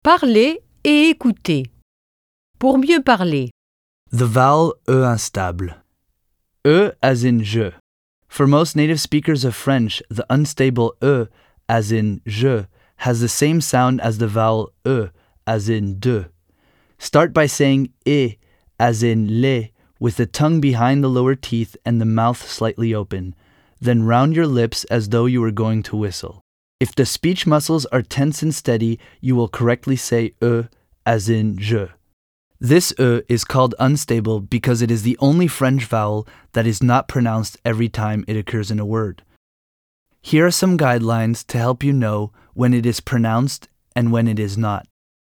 Parler et écouter. Pour mieux parler. The vowel E instable. E as in je. For most native speakers of French, the unstable E as in je has the same sound as the vowel E as in de. Start by saying E as in le with the tongue behind the lower teeth and the mouth slightly open. Then round your lips as though you were going to whistle. If the speech muscles are tense and steady, you will correctly say E as in je. This E is called unstable because it is the only French vowel that is not pronounced every time it occurs in a word. Here are some guidelines to help you know when it is pronounced and when it is not.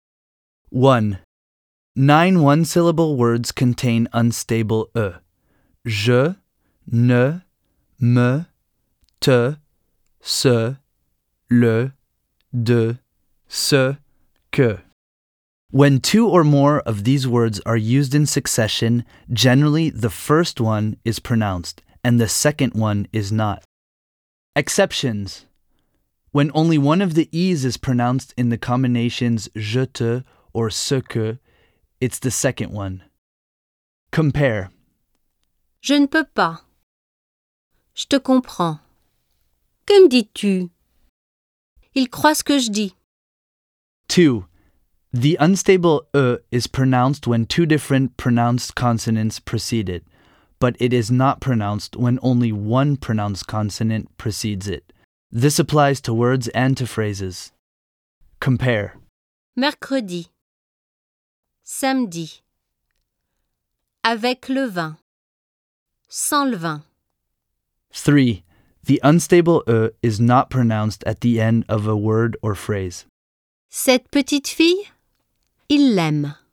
1. 9 one-syllable words contain unstable E. Je, ne, me, te, ce, le, de, ce, que. When 2 or more of these words are used in succession, generally the first one is pronounced and the second one is not. Exceptions. When only one of the E's is pronounced in the combinations je te or ce que, it's the second one. Compare. Je ne peux pas. Je te comprends. Que me dis-tu? Il croit ce que je dis. 2. The unstable E is pronounced when 2 different pronounced consonants precede it, but it is not pronounced when only one pronounced consonant precedes it. This applies to words and to phrases. Compare. Mercredi. Samedi. Avec le vin. Sans le vin. 3. The unstable E is not pronounced at the end of a word or phrase. Cette petite fille, il l'aime.